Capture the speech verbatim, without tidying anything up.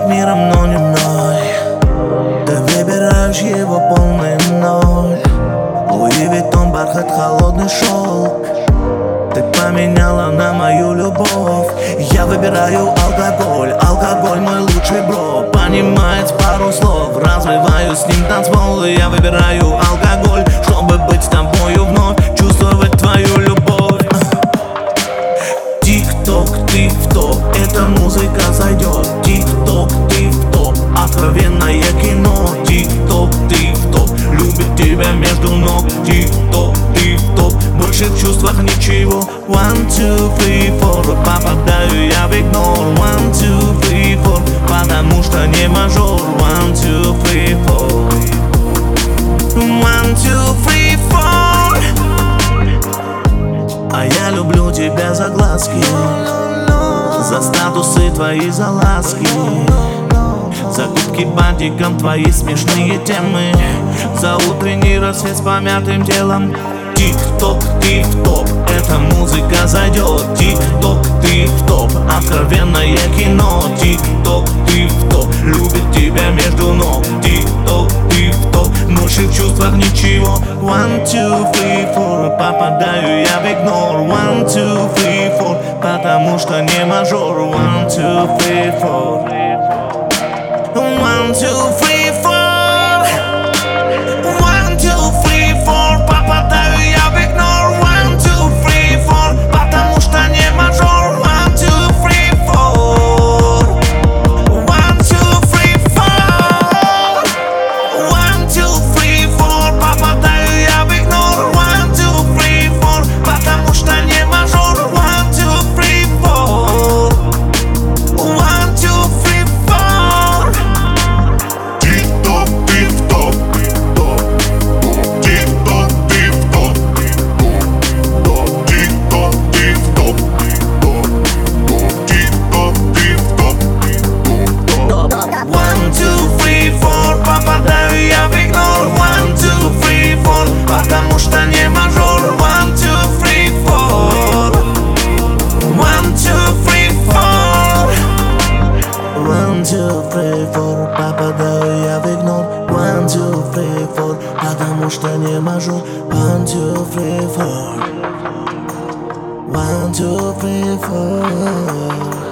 правит миром, но не мной. Ты выбираешь его полный ноль. Луи Виттон, бархат, холодный шелк. Ты поменяла на мою любовь. Я выбираю алкоголь, алкоголь мой лучший бро. Понимает пару слов, развиваю с ним танцпол. Я выбираю алкоголь, чтобы быть с тобою вновь, чувствовать твою любовь. Тик-ток, ты в топ, эта музыка зайдет. Тик-ток, ты в топ, откровенное кино. Тик-ток, ты в топ, любит тебя между ног. Тик-ток, ты в топ, больше в чувствах ничего. One, two, three, four, попадаю я в игнор. One, two, three, four, потому что не мажор. One, two, three, four. One, two, three, four. А я люблю тебя за глазки, за статусы твои, за ласки, за губки бантиком, твои смешные темы, за утренний рассвет с помятым телом. Тик-ток, ты в топ, эта музыка зайдет. Тик-ток, ты в топ, откровенное кино. Тик-ток, ты в топ, любит тебя между ног. Тик-ток, ты в топ, больше в чувствах ничего. One, two, three, four, попадаю я в игнор. One, two, three, four, потому что не мажор. One, two, three, four. One, two, three, four. One, two, three, four, попадаю я в игнор. One, two, three, four, потому что не мажор. One, two, three, four. One, two, three, four. One, two, three, four, попадаю я в игнор. One, two, three, four, потому что не мажор. One, two, three, four. One, two, three, four. Тик-ток, ты в топ. Тик-ток, ты в топ. Тик-ток, ты в топ. Тик-ток, ты в топ. One, two, three, four, попадаю я в игнор. One, two, three, four, потому что не мажор. One, two, three, four. One, two, three, four. One, two, three, four, попадаю я в игнор. One, two, three, four, потому что не мажор. One, two, three, four. One, two, three, four.